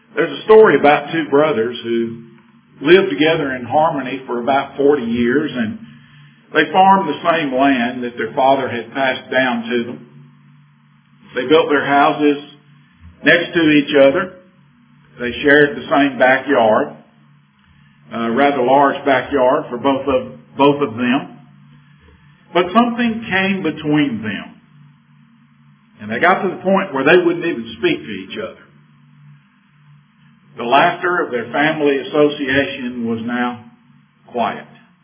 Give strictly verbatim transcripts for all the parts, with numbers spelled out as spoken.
There's a story about two brothers who lived together in harmony for about forty years, and they farmed the same land that their father had passed down to them. They built their houses next to each other. They shared the same backyard, a rather large backyard for both of both of them. But something came between them, and they got to the point where they wouldn't even speak to each other. The laughter of their family association was now quiet.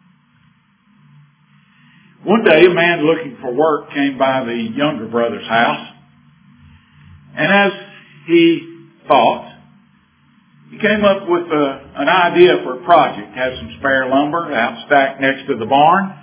One day, a man looking for work came by the younger brother's house, and as he thought, he came up with a, an idea for a project. Had some spare lumber out stacked next to the barn,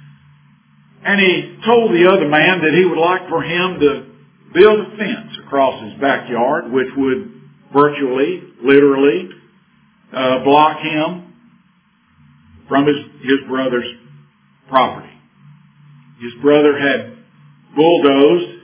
and he told the other man that he would like for him to build a fence across his backyard, which would virtually, literally, uh, block him from his, his brother's property. His brother had bulldozed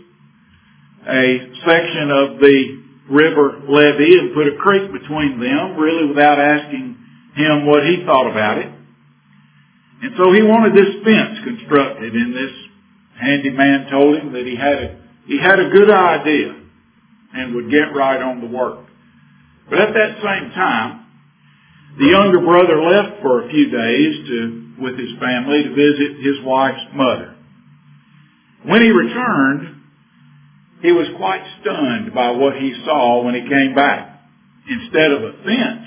a section of the river levee and put a creek between them, really without asking him what he thought about it. And so he wanted this fence constructed, and this handyman told him that he had a, he had a good idea and would get right on the work. But at that same time, the younger brother left for a few days to, with his family to visit his wife's mother. When he returned, he was quite stunned by what he saw when he came back. Instead of a fence,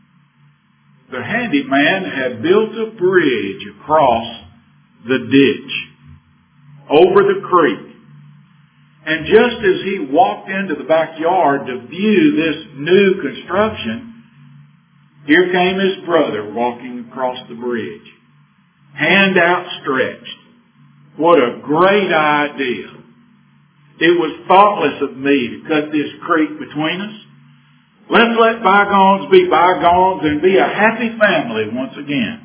the handyman had built a bridge across the ditch, over the creek. And just as he walked into the backyard to view this new construction, here came his brother walking across the bridge, hand outstretched. What a great idea. It was thoughtless of me to cut this creek between us. Let's let bygones be bygones and be a happy family once again.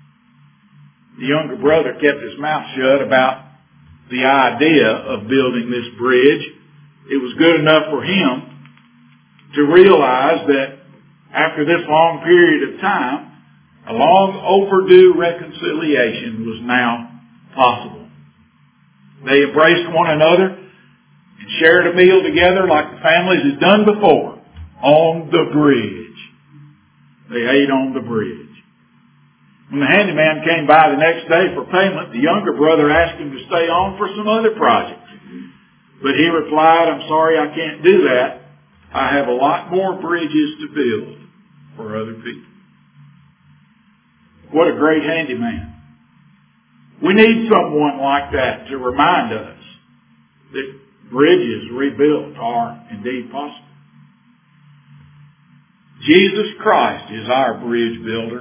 The younger brother kept his mouth shut about the idea of building this bridge. It was good enough for him to realize that after this long period of time, a long overdue reconciliation was now possible. They embraced one another and shared a meal together like the families had done before on the bridge. They ate on the bridge. When the handyman came by the next day for payment, the younger brother asked him to stay on for some other projects. But he replied, "I'm sorry, I can't do that. I have a lot more bridges to build for other people." What a great handyman. We need someone like that to remind us that bridges rebuilt are indeed possible. Jesus Christ is our bridge builder.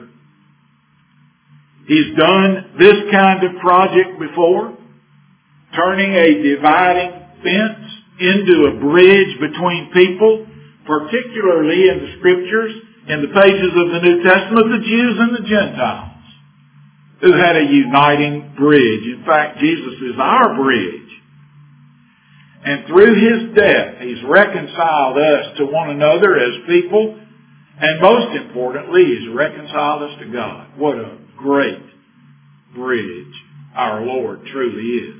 He's done this kind of project before, turning a dividing fence into a bridge between people, particularly in the Scriptures, in the pages of the New Testament, the Jews and the Gentiles, who had a uniting bridge. In fact, Jesus is our bridge. And through His death, He's reconciled us to one another as people, and most importantly, He's reconciled us to God. What a great bridge our Lord truly is.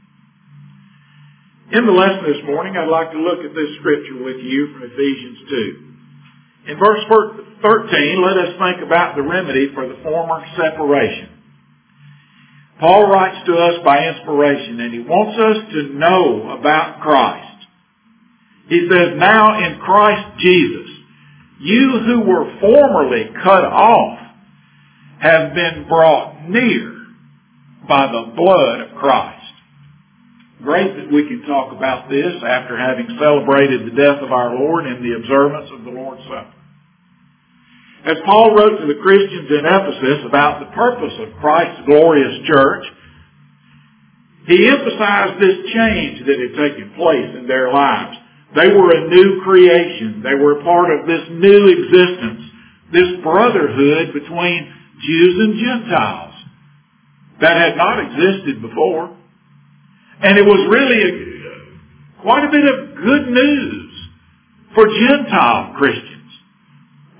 In the lesson this morning, I'd like to look at this scripture with you from Ephesians two. In verse thirteen, let us think about the remedy for the former separation. Paul writes to us by inspiration, and he wants us to know about Christ. He says, "Now in Christ Jesus, you who were formerly cut off have been brought near by the blood of Christ." Great that we can talk about this after having celebrated the death of our Lord in the observance of the Lord's Supper. As Paul wrote to the Christians in Ephesus about the purpose of Christ's glorious church, he emphasized this change that had taken place in their lives. They were a new creation. They were a part of this new existence, this brotherhood between Jews and Gentiles that had not existed before. And it was really a, quite a bit of good news for Gentile Christians.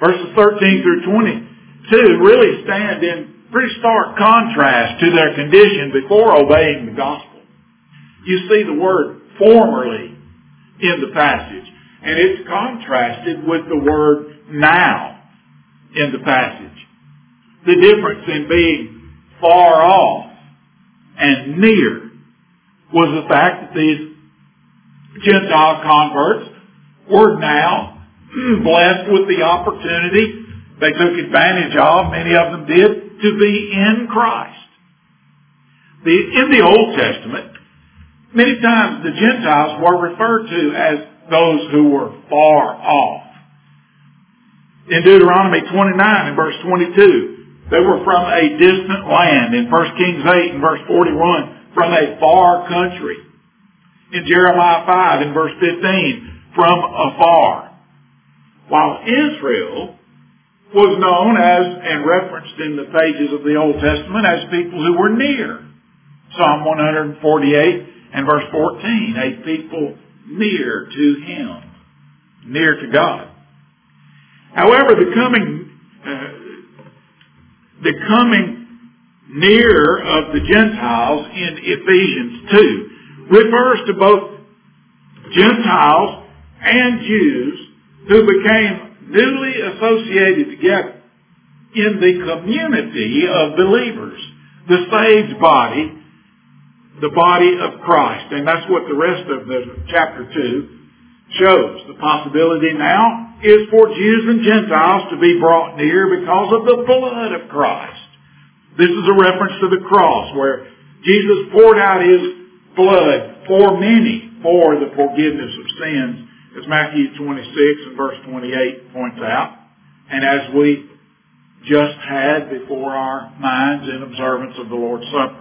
Verses thirteen through twenty-two really stand in pretty stark contrast to their condition before obeying the gospel. You see the word formerly in the passage, and it's contrasted with the word now in the passage. The difference in being far off and near was the fact that these Gentile converts were now blessed with the opportunity they took advantage of, many of them did, to be in Christ. The, in the Old Testament, many times the Gentiles were referred to as those who were far off. In Deuteronomy twenty-nine and verse twenty-two, they were from a distant land. In First Kings eight and verse forty-one, from a far country. In Jeremiah five and verse fifteen, from afar. While Israel was known as, and referenced in the pages of the Old Testament, as people who were near. Psalm one forty-eight and verse fourteen, a people near to Him, near to God. However, the coming, uh, the coming near of the Gentiles in Ephesians two refers to both Gentiles and Jews who became newly associated together in the community of believers, the saved body, the body of Christ. And that's what the rest of the chapter two shows. The possibility now is for Jews and Gentiles to be brought near because of the blood of Christ. This is a reference to the cross where Jesus poured out His blood for many for the forgiveness of sins, as Matthew twenty-six and verse twenty-eight points out, and as we just had before our minds in observance of the Lord's Supper.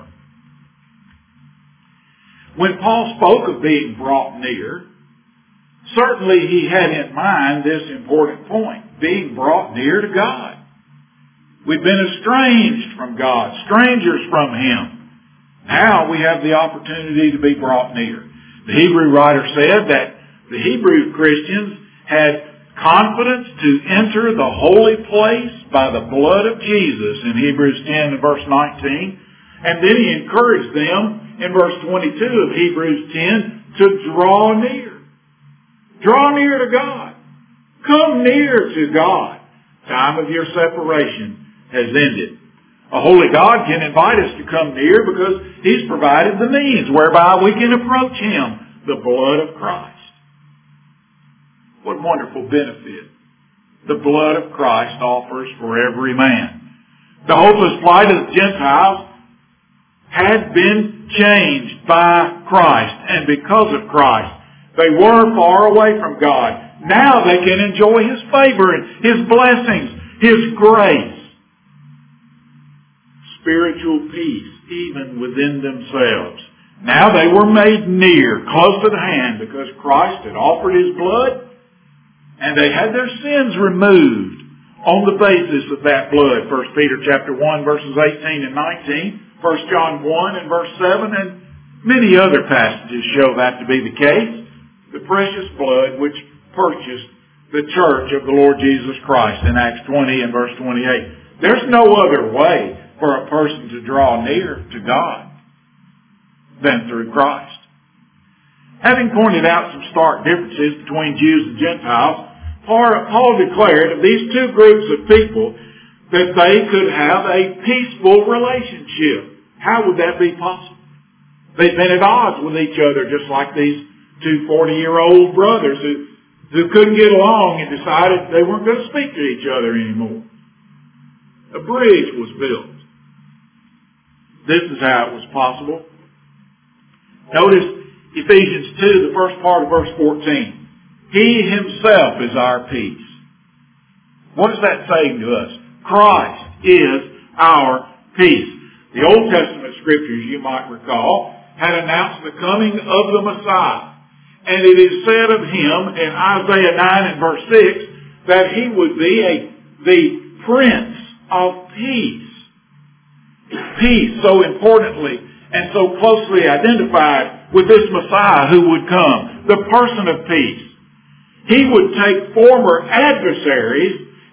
When Paul spoke of being brought near, certainly he had in mind this important point, being brought near to God. We've been estranged from God, strangers from Him. Now we have the opportunity to be brought near. The Hebrew writer said that the Hebrew Christians had confidence to enter the holy place by the blood of Jesus in Hebrews ten and verse nineteen. And then he encouraged them in verse twenty-two of Hebrews ten to draw near. Draw near to God. Come near to God. Time of your separation has ended. A holy God can invite us to come near because He's provided the means whereby we can approach Him, the blood of Christ. What wonderful benefit the blood of Christ offers for every man. The hopeless plight of the Gentiles had been changed by Christ, and because of Christ, they were far away from God. Now they can enjoy His favor and His blessings, His grace. Spiritual peace, even within themselves. Now they were made near, close at hand, because Christ had offered His blood, and they had their sins removed on the basis of that blood. First Peter chapter one, verses eighteen and nineteen, First John one and verse seven, and many other passages show that to be the case. The precious blood which purchased the church of the Lord Jesus Christ in Acts twenty and verse twenty-eight. There's no other way for a person to draw near to God than through Christ. Having pointed out some stark differences between Jews and Gentiles, Paul declared of these two groups of people that they could have a peaceful relationship. How would that be possible? They've been at odds with each other, just like these two forty-year-old brothers who, who couldn't get along and decided they weren't going to speak to each other anymore. A bridge was built. This is how it was possible. Notice Ephesians two, the first part of verse fourteen. He Himself is our peace. What is that saying to us? Christ is our peace. The Old Testament scriptures, you might recall, had announced the coming of the Messiah. And it is said of Him in Isaiah nine and verse six that He would be a, the Prince of Peace. Peace, so importantly and so closely identified with this Messiah who would come, the person of peace. He would take former adversaries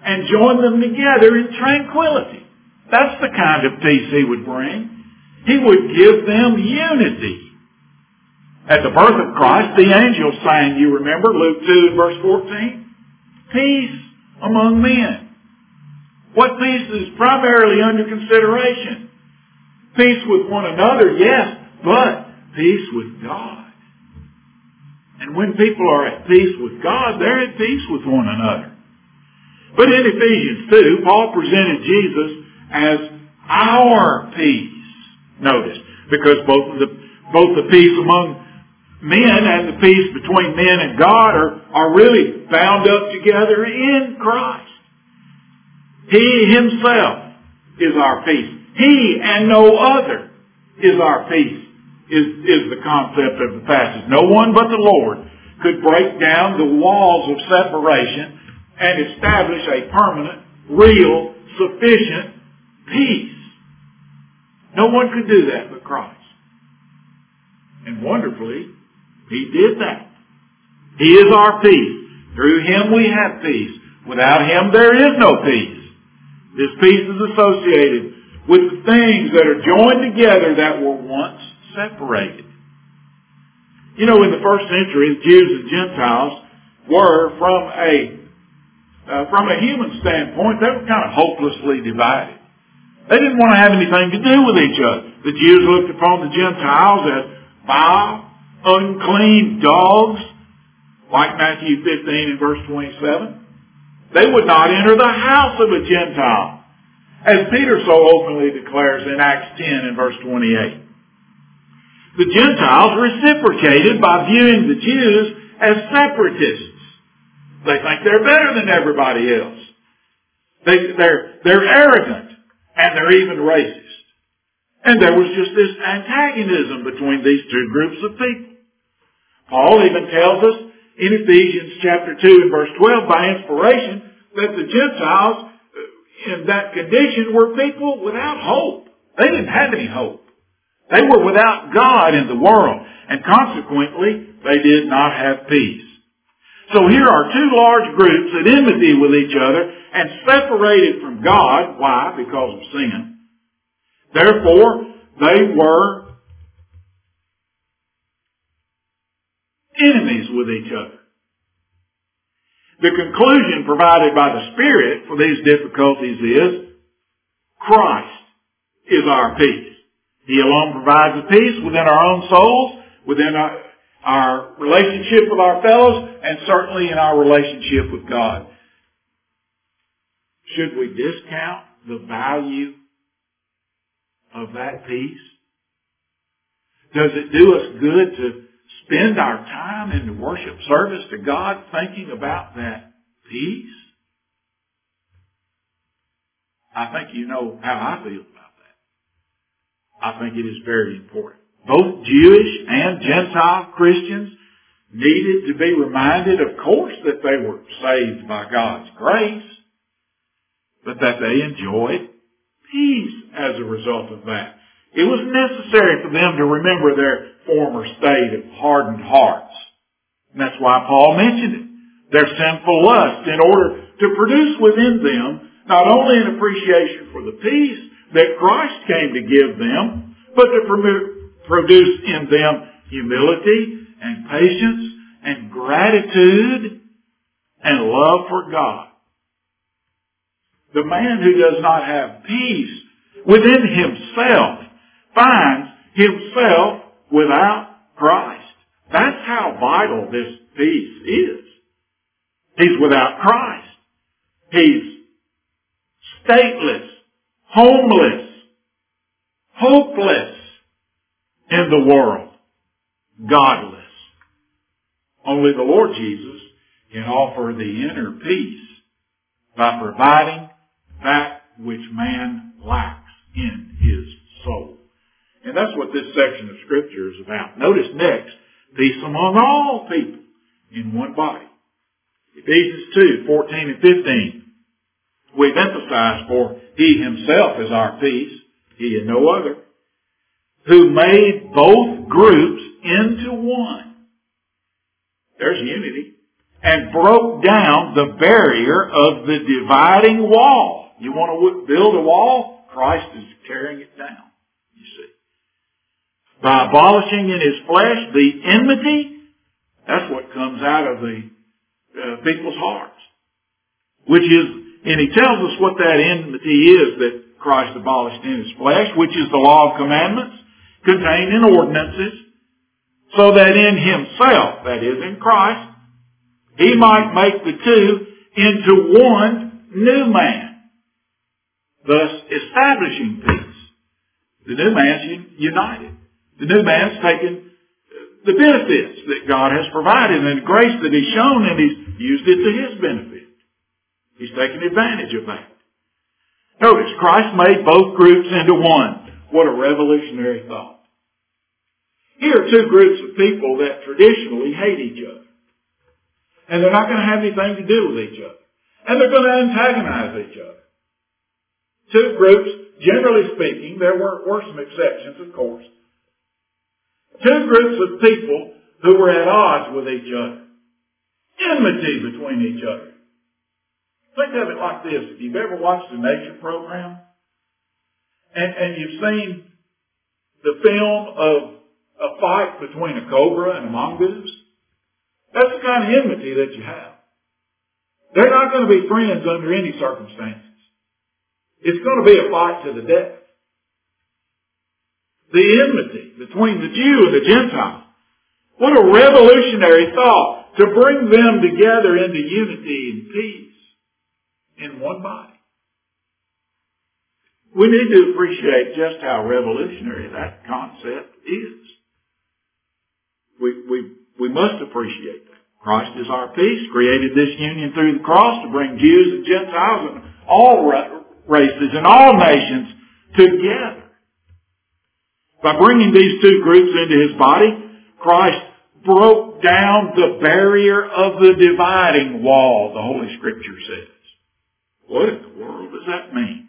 and join them together in tranquility. That's the kind of peace he would bring. He would give them unity. At the birth of Christ, the angels sang, you remember, Luke two and verse fourteen? Peace among men. What peace is primarily under consideration? Peace with one another, yes, but peace with God. And when people are at peace with God, they're at peace with one another. But in Ephesians two, Paul presented Jesus as our peace. Notice, because both of the both the peace among men and the peace between men and God are, are really bound up together in Christ. He himself is our peace. He and no other is our peace, is, is the concept of the passage. No one but the Lord could break down the walls of separation and establish a permanent, real, sufficient peace. No one could do that but Christ. And wonderfully, he did that. He is our peace. Through him we have peace. Without him there is no peace. This peace is associated with the things that are joined together that were once separated. You know, in the first century, the Jews and Gentiles were, from a uh, from a human standpoint, they were kind of hopelessly divided. They didn't want to have anything to do with each other. The Jews looked upon the Gentiles as vile, unclean dogs, like Matthew fifteen and verse twenty-seven. They would not enter the house of a Gentile, as Peter so openly declares in Acts ten and verse twenty-eight. The Gentiles reciprocated by viewing the Jews as separatists. They think they're better than everybody else. They, they're, they're arrogant. And they're even racist. And there was just this antagonism between these two groups of people. Paul even tells us in Ephesians chapter two and verse twelve by inspiration that the Gentiles in that condition were people without hope. They didn't have any hope. They were without God in the world. And consequently, they did not have peace. So here are two large groups at enmity with each other and separated from God. Why? Because of sin. Therefore, they were enemies with each other. The conclusion provided by the Spirit for these difficulties is Christ is our peace. He alone provides a peace within our own souls, within our our relationship with our fellows, and certainly in our relationship with God. Should we discount the value of that peace? Does it do us good to spend our time in the worship service to God thinking about that peace? I think you know how I feel about that. I think it is very important. Both Jewish and Gentile Christians needed to be reminded, of course, that they were saved by God's grace, but that they enjoyed peace as a result of that. It was necessary for them to remember their former state of hardened hearts. And that's why Paul mentioned it. Their sinful lust, in order to produce within them not only an appreciation for the peace that Christ came to give them, but to promote produce in them humility and patience and gratitude and love for God. The man who does not have peace within himself finds himself without Christ. That's how vital this peace is. He's without Christ. He's stateless, homeless, hopeless in the world, godless. Only the Lord Jesus can offer the inner peace by providing that which man lacks in his soul. And that's what this section of Scripture is about. Notice next, peace among all people in one body. Ephesians two, fourteen and fifteen. We've emphasized, for he himself is our peace, he and no other, who made both groups into one. There's unity. and broke down the barrier of the dividing wall. You want to build a wall? Christ is tearing it down, you see. By abolishing in His flesh the enmity, that's what comes out of the uh, people's hearts. Which is, and He tells us what that enmity is that Christ abolished in His flesh, which is the law of commandments contained in ordinances, so that in Himself, that is in Christ, He might make the two into one new man, thus establishing peace. The new man's united. The new man's taken the benefits that God has provided and the grace that He's shown, and He's used it to His benefit. He's taken advantage of that. Notice, Christ made both groups into one. What a revolutionary thought. Here are two groups of people that traditionally hate each other. And they're not going to have anything to do with each other. And they're going to antagonize each other. Two groups, generally speaking, there were, were some exceptions, of course. Two groups of people who were at odds with each other. Enmity between each other. Think of it like this. If you've ever watched a nature program, and, and you've seen the film of a fight between a cobra and a mongoose, that's the kind of enmity that you have. They're not going to be friends under any circumstances. It's going to be a fight to the death. The enmity between the Jew and the Gentile. What a revolutionary thought to bring them together into unity and peace in one body. We need to appreciate just how revolutionary that concept is. We, we, we must appreciate that. Christ is our peace, created this union through the cross to bring Jews and Gentiles and all races and all nations together. By bringing these two groups into His body, Christ broke down the barrier of the dividing wall, the Holy Scripture says. What in the world does that mean?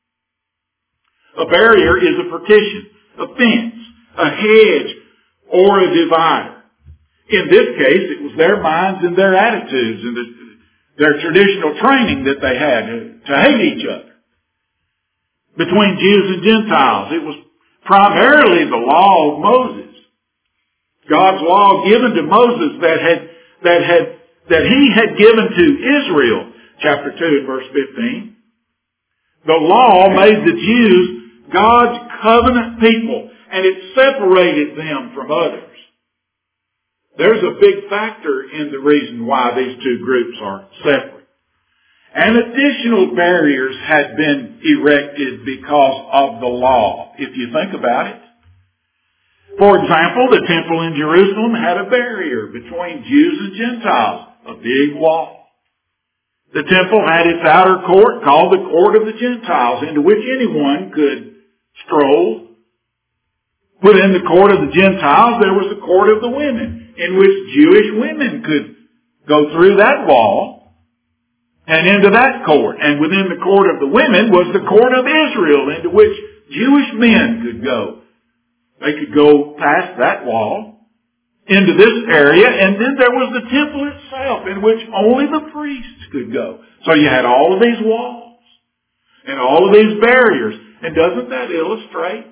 A barrier is a partition, a fence, a hedge, or a divider. In this case, it was their minds and their attitudes and the, their traditional training that they had to, to hate each other. Between Jews and Gentiles, it was primarily the law of Moses. God's law given to Moses that had, that had, that He had given to Israel. Chapter two and verse fifteen. The law made the Jews God's covenant people, and it separated them from others. There's a big factor in the reason why these two groups are separate. And additional barriers had been erected because of the law, if you think about it. For example, the temple in Jerusalem had a barrier between Jews and Gentiles, a big wall. The temple had its outer court called the court of the Gentiles, into which anyone could stroll. Within the court of the Gentiles, there was the court of the women, in which Jewish women could go through that wall and into that court. And within the court of the women was the court of Israel, into which Jewish men could go. They could go past that wall into this area, and then there was the temple itself, in which only the priests could go. So you had all of these walls and all of these barriers. And doesn't that illustrate,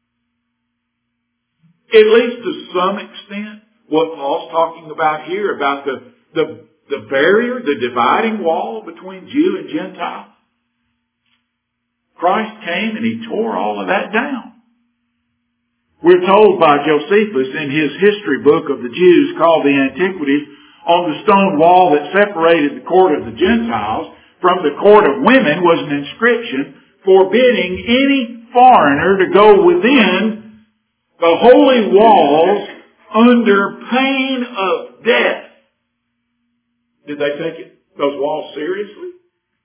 at least to some extent, what Paul's talking about here, about the, the, the barrier, the dividing wall between Jew and Gentile? Christ came and He tore all of that down. We're told by Josephus in his history book of the Jews called the Antiquities, on the stone wall that separated the court of the Gentiles from the court of women was an inscription forbidding any foreigner to go within the holy walls under pain of death. Did they take it, those walls seriously?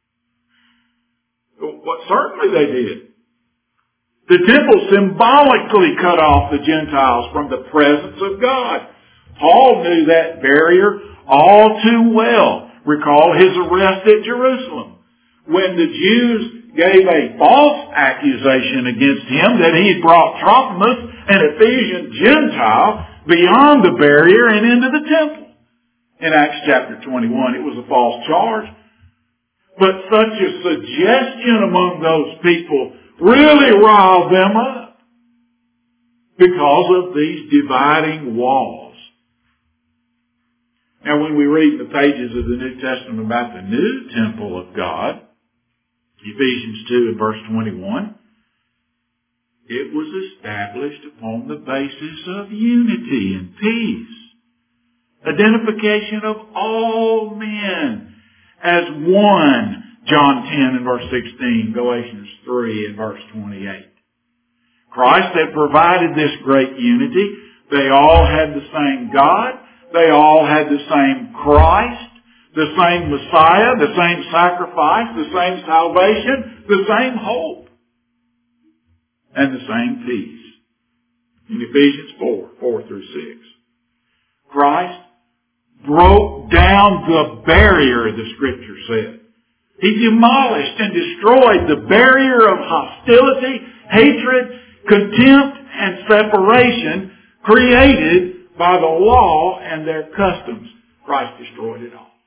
Well, certainly they did. The temple symbolically cut off the Gentiles from the presence of God. Paul knew that barrier all too well. Recall his arrest at Jerusalem, when the Jews gave a false accusation against him that he had brought Trophimus, an Ephesian Gentile, beyond the barrier and into the temple. in Acts chapter twenty-one. It was a false charge. But such a suggestion among those people really riled them up because of these dividing walls. Now when we read the pages of the New Testament about the new temple of God, Ephesians two and verse twenty-one, it was established upon the basis of unity and peace. Identification of all men as one. John ten and verse sixteen, Galatians three and verse twenty-eight. Christ had provided this great unity. They all had the same God. They all had the same Christ, the same Messiah, the same sacrifice, the same salvation, the same hope, and the same peace. In Ephesians four, four through six. Christ broke down the barrier, the Scripture said. He demolished and destroyed the barrier of hostility, hatred, contempt, and separation created by the law and their customs. Christ destroyed it all.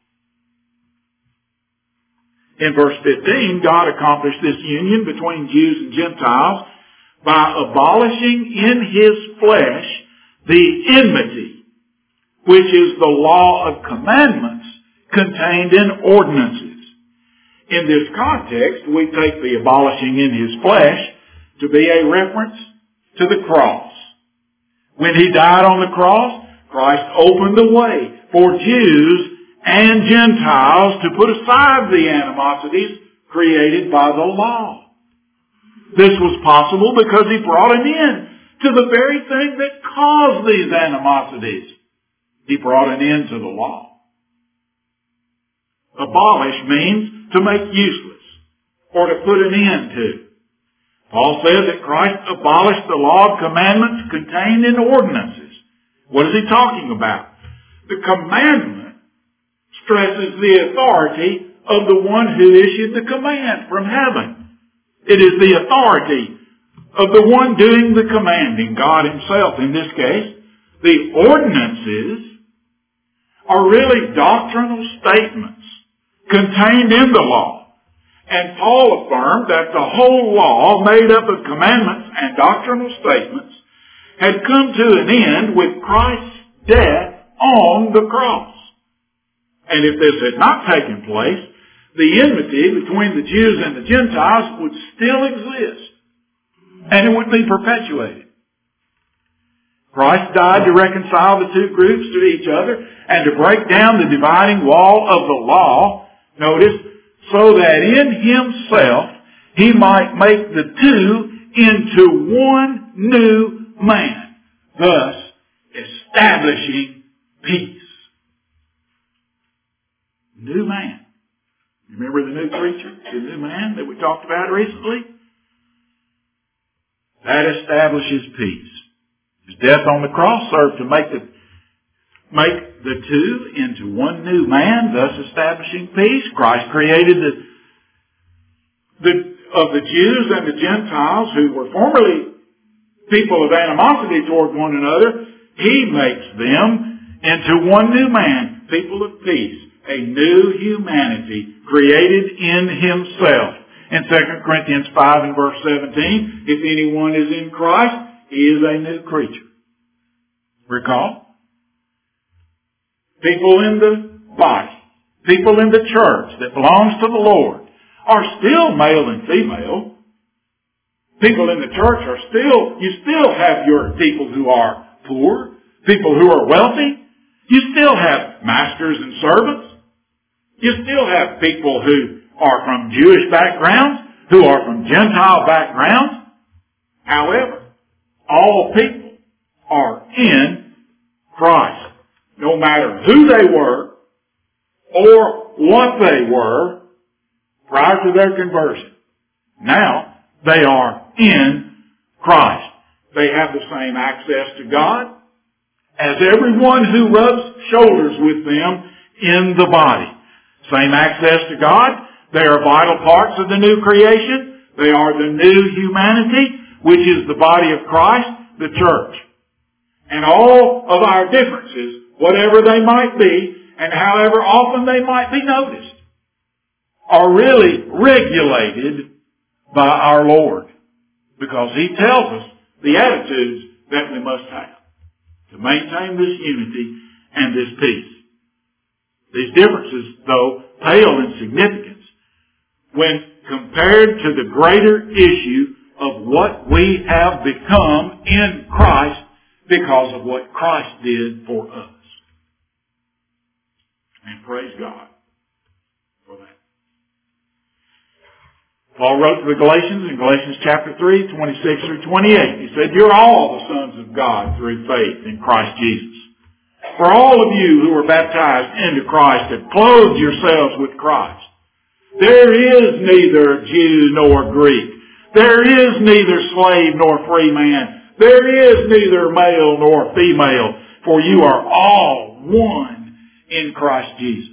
In verse fifteen, God accomplished this union between Jews and Gentiles by abolishing in His flesh the enmity, which is the law of commandments contained in ordinances. In this context, we take the abolishing in His flesh to be a reference to the cross. When He died on the cross, Christ opened the way for Jews and Gentiles to put aside the animosities created by the law. This was possible because He brought an end to the very thing that caused these animosities. He brought an end to the law. Abolish means to make useless or to put an end to. Paul says that Christ abolished the law of commandments contained in ordinances. What is he talking about? The commandment stresses the authority of the one who issued the command from heaven. It is the authority of the one doing the commanding, God Himself in this case. The ordinances are really doctrinal statements contained in the law. And Paul affirmed that the whole law, made up of commandments and doctrinal statements, had come to an end with Christ's death on the cross. And if this had not taken place, the enmity between the Jews and the Gentiles would still exist. And it would be perpetuated. Christ died to reconcile the two groups to each other and to break down the dividing wall of the law. Notice, so that in Himself He might make the two into one new man, thus establishing peace. New man. Remember the new creature, the new man that we talked about recently? That establishes peace. His death on the cross served to make the make the two into one new man, thus establishing peace. Christ created the, the of the Jews and the Gentiles who were formerly people of animosity toward one another. He makes them into one new man, people of peace, a new humanity created in Himself. In Second Corinthians five and verse seventeen, if anyone is in Christ, he is a new creature. Recall? People in the body, people in the church that belongs to the Lord are still male and female. People in the church are still, you still have your people who are poor, people who are wealthy. You still have masters and servants. You still have people who are from Jewish backgrounds, who are from Gentile backgrounds. However, all people are in Christ. No matter who they were or what they were prior to their conversion. Now, they are in Christ. They have the same access to God as everyone who rubs shoulders with them in the body. Same access to God. They are vital parts of the new creation. They are the new humanity, which is the body of Christ, the church. And all of our differences, whatever they might be, and however often they might be noticed, are really regulated by our Lord. Because He tells us the attitudes that we must have to maintain this unity and this peace. These differences, though, pale in significance when compared to the greater issue of what we have become in Christ because of what Christ did for us. And praise God for that. Paul wrote to the Galatians in Galatians chapter three, twenty-six through twenty-eight. He said, "You're all the sons of God through faith in Christ Jesus. For all of you who are baptized into Christ have clothed yourselves with Christ. There is neither Jew nor Greek. There is neither slave nor free man. There is neither male nor female, for you are all one in Christ Jesus."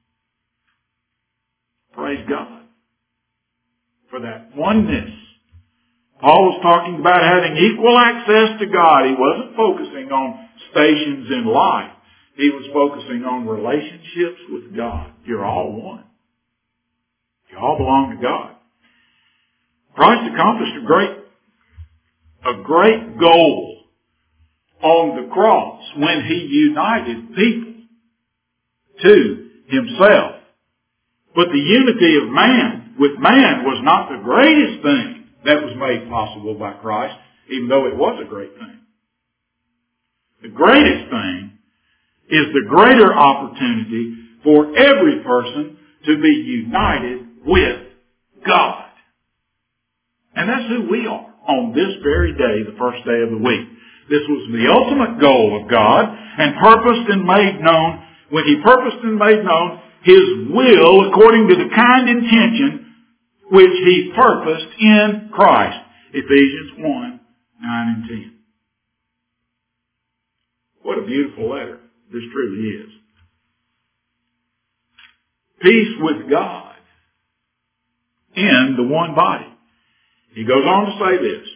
Praise God for that oneness. Paul was talking about having equal access to God. He wasn't focusing on stations in life. He was focusing on relationships with God. You're all one. You all belong to God. Christ accomplished a great, a great goal on the cross when He united people to Himself. But the unity of man with man was not the greatest thing that was made possible by Christ, even though it was a great thing. The greatest thing is the greater opportunity for every person to be united with God. And that's who we are on this very day, the first day of the week. This was the ultimate goal of God, and purposed and made known, when He purposed and made known His will according to the kind intention which He purposed in Christ. Ephesians one, nine and ten. What a beautiful letter this truly is. Peace with God in the one body. He goes on to say this,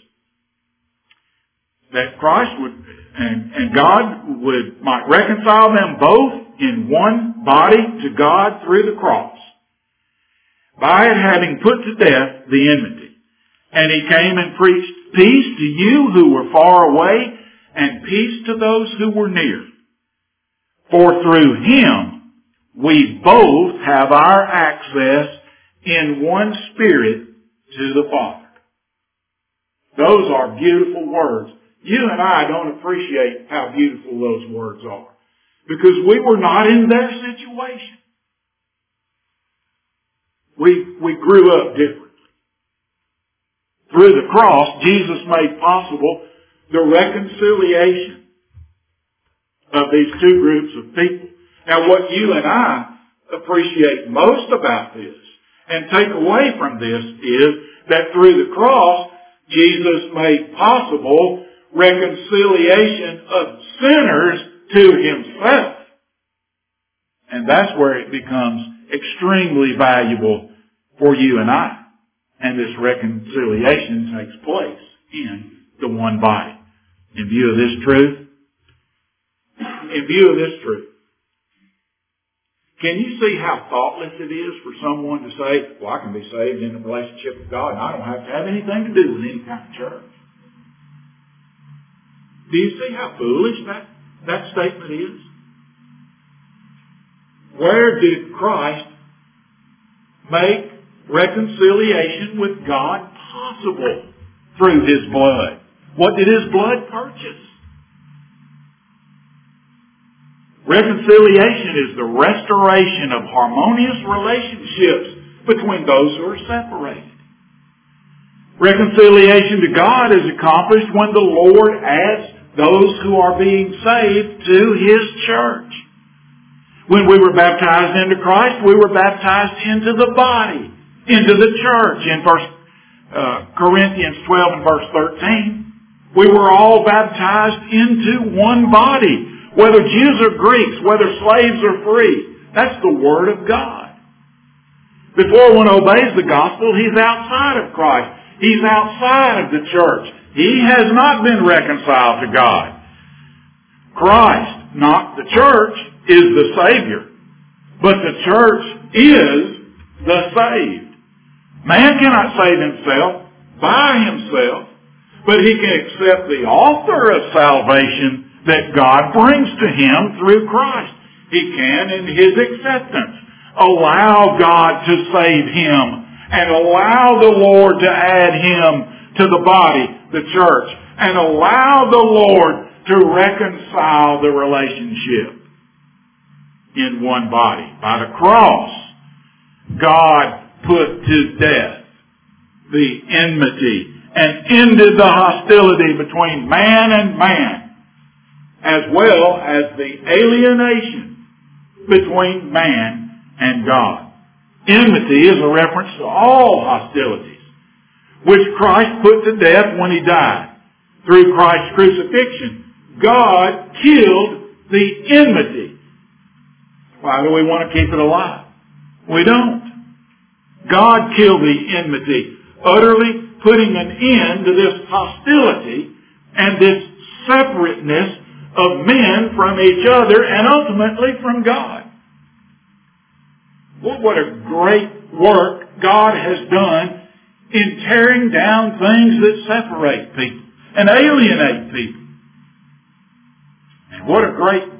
that Christ would, and, and God would, might reconcile them both in one body to God through the cross, by it having put to death the enmity. And He came and preached peace to you who were far away, and peace to those who were near. For through Him we both have our access in one Spirit to the Father. Those are beautiful words. You and I don't appreciate how beautiful those words are, because we were not in their situation. We, we grew up differently. Through the cross, Jesus made possible the reconciliation of these two groups of people. Now, what you and I appreciate most about this and take away from this is that through the cross, Jesus made possible reconciliation of sinners to Himself. And that's where it becomes extremely valuable for you and I. And this reconciliation takes place in the one body. In view of this truth, in view of this truth, can you see how thoughtless it is for someone to say, well, I can be saved in a relationship with God and I don't have to have anything to do with any kind of church? Do you see how foolish that, that statement is? Where did Christ make reconciliation with God possible? Through His blood. What did His blood purchase? Reconciliation is the restoration of harmonious relationships between those who are separated. Reconciliation to God is accomplished when the Lord adds those who are being saved to His church. When we were baptized into Christ, we were baptized into the body, into the church. In First uh, Corinthians twelve and verse thirteen, we were all baptized into one body. Whether Jews or Greeks, whether slaves or free. That's the Word of God. Before one obeys the gospel, he's outside of Christ. He's outside of the church. He has not been reconciled to God. Christ, not the church, is the Savior. But the church is the saved. Man cannot save himself by himself, but he can accept the author of salvation that God brings to him through Christ. He can, in his acceptance, allow God to save him and allow the Lord to add him to the body, the church, and allow the Lord to reconcile the relationship in one body. By the cross, God put to death the enmity and ended the hostility between man and man, as well as the alienation between man and God. Enmity is a reference to all hostilities, which Christ put to death when he died. Through Christ's crucifixion, God killed the enmity. Why do we want to keep it alive? We don't. God killed the enmity, utterly putting an end to this hostility and this separateness of men from each other and ultimately from God. Well, what a great work God has done in tearing down things that separate people and alienate people. And what a great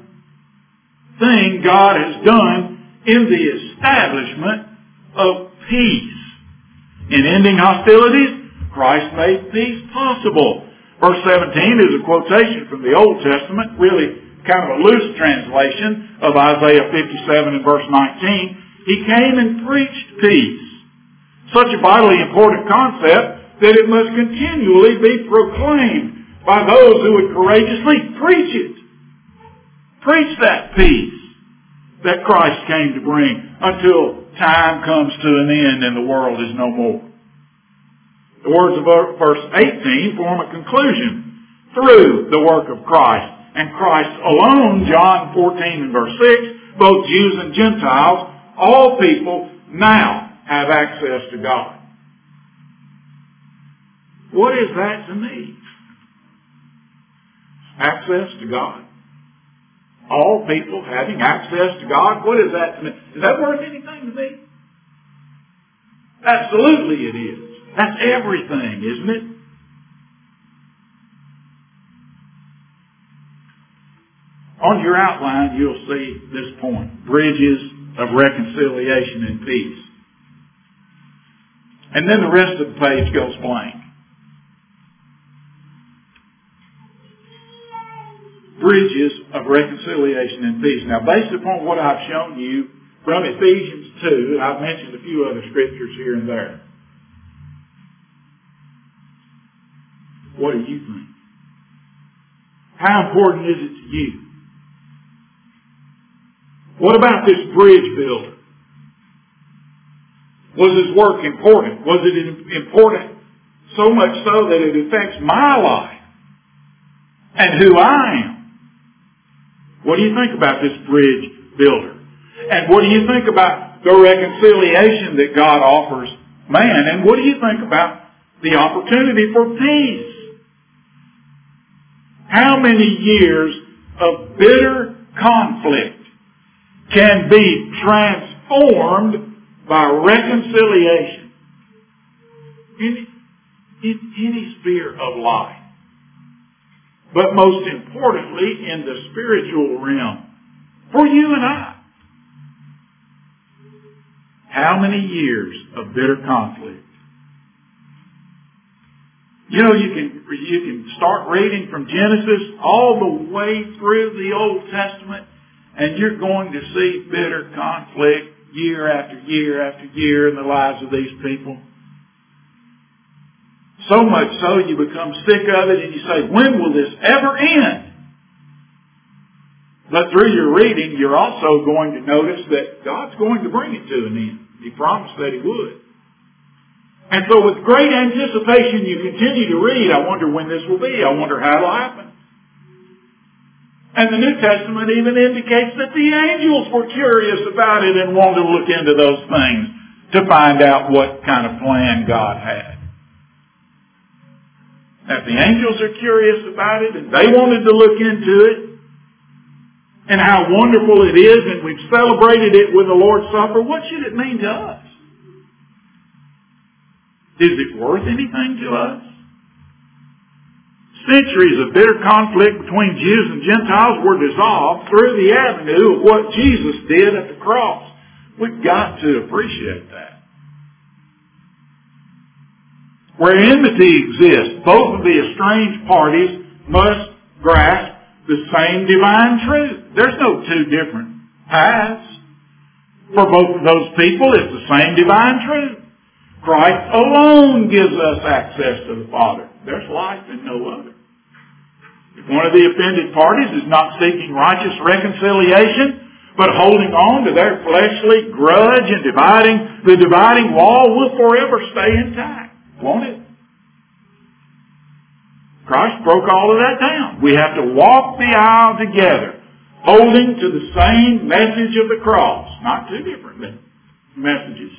thing God has done in the establishment of peace. In ending hostilities, Christ made peace possible. Verse seventeen is a quotation from the Old Testament, really kind of a loose translation of Isaiah fifty-seven and verse nineteen. He came and preached peace. Such a vitally important concept that it must continually be proclaimed by those who would courageously preach it. Preach that peace that Christ came to bring until time comes to an end and the world is no more. The words of verse eighteen form a conclusion through the work of Christ. And Christ alone, John fourteen and verse six, both Jews and Gentiles, all people now have access to God. What is that to me? Access to God. All people having access to God. What is that to me? Is that worth anything to me? Absolutely it is. That's everything, isn't it? On your outline, you'll see this point. Bridges of reconciliation and peace. And then the rest of the page goes blank. Bridges of reconciliation and peace. Now, based upon what I've shown you from Ephesians two, and I've mentioned a few other scriptures here and there, what do you think? How important is it to you? What about this bridge builder? Was his work important? Was it important so much so that it affects my life and who I am? What do you think about this bridge builder? And what do you think about the reconciliation that God offers man? And what do you think about the opportunity for peace? How many years of bitter conflict can be transformed by reconciliation in, in any sphere of life? But most importantly, in the spiritual realm, for you and I. How many years of bitter conflict? You know, you can, you can start reading from Genesis all the way through the Old Testament, and you're going to see bitter conflict year after year after year in the lives of these people. So much so you become sick of it and you say, when will this ever end? But through your reading, you're also going to notice that God's going to bring it to an end. He promised that He would. And so with great anticipation you continue to read, I wonder when this will be. I wonder how it'll happen. And the New Testament even indicates that the angels were curious about it and wanted to look into those things to find out what kind of plan God had. Now, if the angels are curious about it and they wanted to look into it, and how wonderful it is, and we've celebrated it with the Lord's Supper, what should it mean to us? Is it worth anything to us? Centuries of bitter conflict between Jews and Gentiles were dissolved through the avenue of what Jesus did at the cross. We've got to appreciate that. Where enmity exists, both of the estranged parties must grasp the same divine truth. There's no two different paths. For both of those people, it's the same divine truth. Christ alone gives us access to the Father. There's life in no other. If one of the offended parties is not seeking righteous reconciliation, but holding on to their fleshly grudge and dividing, the dividing wall will forever stay intact, won't it? Christ broke all of that down. We have to walk the aisle together, holding to the same message of the cross, not two different messages.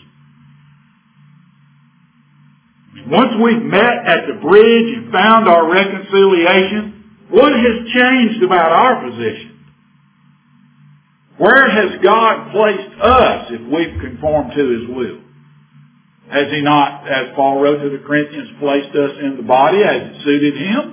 Once we've met at the bridge and found our reconciliation, what has changed about our position? Where has God placed us if we've conformed to His will? Has He not, as Paul wrote to the Corinthians, placed us in the body as it suited Him?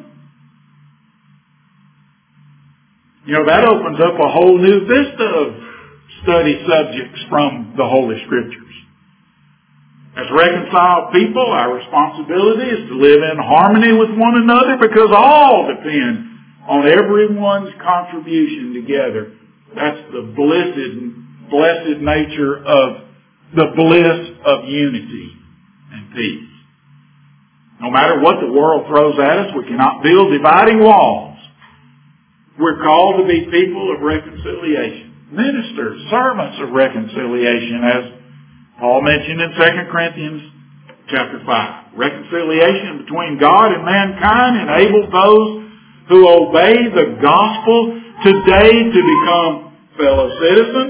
You know, that opens up a whole new vista of study subjects from the Holy Scriptures. As reconciled people, our responsibility is to live in harmony with one another because all depend on everyone's contribution together. That's the blessed, blessed nature of the bliss of unity and peace. No matter what the world throws at us, we cannot build dividing walls. We're called to be people of reconciliation, ministers, servants of reconciliation, as Paul mentioned in Second Corinthians chapter five. Reconciliation between God and mankind enables those who obey the gospel today to become fellow citizens,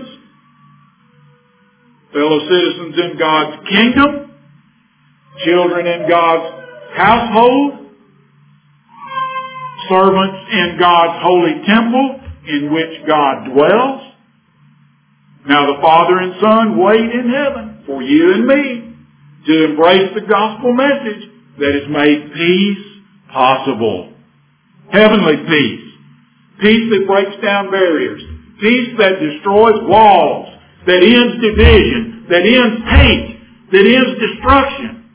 fellow citizens in God's kingdom, children in God's household, servants in God's holy temple in which God dwells. Now the Father and Son wait in heaven for you and me to embrace the gospel message that has made peace possible. Heavenly peace. Peace that breaks down barriers. Peace that destroys walls. That ends division. That ends hate. That ends destruction.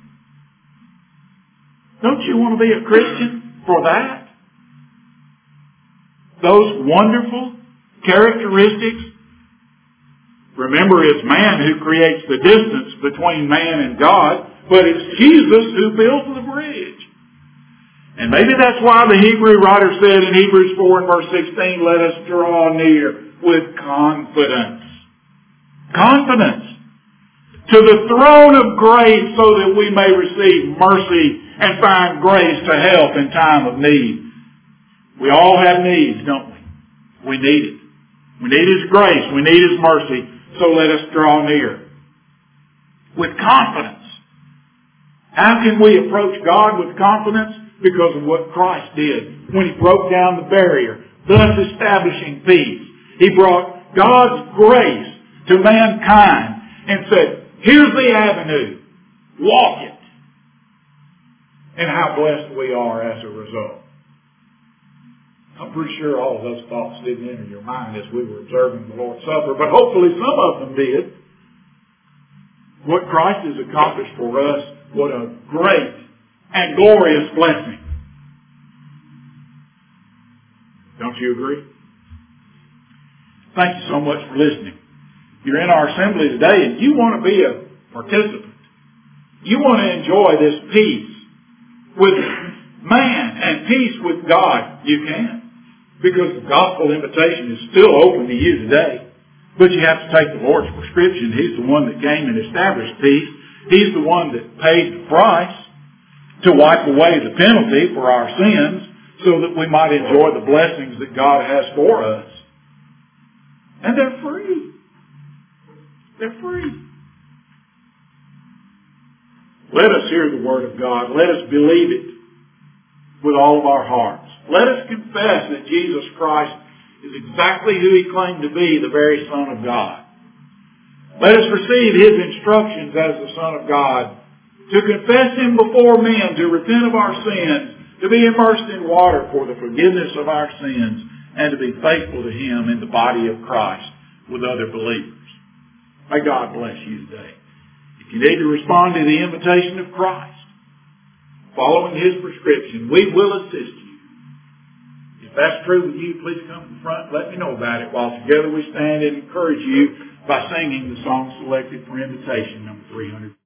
Don't you want to be a Christian for that? Those wonderful characteristics. Remember, it's man who creates the distance between man and God, but it's Jesus who builds the bridge. And maybe that's why the Hebrew writer said in Hebrews four and verse sixteen, let us draw near with confidence. Confidence. To the throne of grace so that we may receive mercy and find grace to help in time of need. We all have needs, don't we? We need it. We need His grace. We need His mercy. So let us draw near with confidence. How can we approach God with confidence? Because of what Christ did when He broke down the barrier, thus establishing peace. He brought God's grace to mankind and said, here's the avenue. Walk it. And how blessed we are as a result. I'm pretty sure all of those thoughts didn't enter your mind as we were observing the Lord's Supper, but hopefully some of them did. What Christ has accomplished for us, what a great and glorious blessing. Don't you agree? Thank you so much for listening. You're in our assembly today and you want to be a participant. You want to enjoy this peace with man and peace with God. You can. Because the gospel invitation is still open to you today. But you have to take the Lord's prescription. He's the one that came and established peace. He's the one that paid the price to wipe away the penalty for our sins so that we might enjoy the blessings that God has for us. And they're free. They're free. Let us hear the Word of God. Let us believe it with all of our hearts. Let us confess that Jesus Christ is exactly who he claimed to be, the very Son of God. Let us receive his instructions as the Son of God to confess him before men, to repent of our sins, to be immersed in water for the forgiveness of our sins, and to be faithful to him in the body of Christ with other believers. May God bless you today. If you need to respond to the invitation of Christ, following his prescription, we will assist you. If that's true with you, please come to the front. Let me know about it while together we stand and encourage you by singing the song selected for invitation, number three hundred.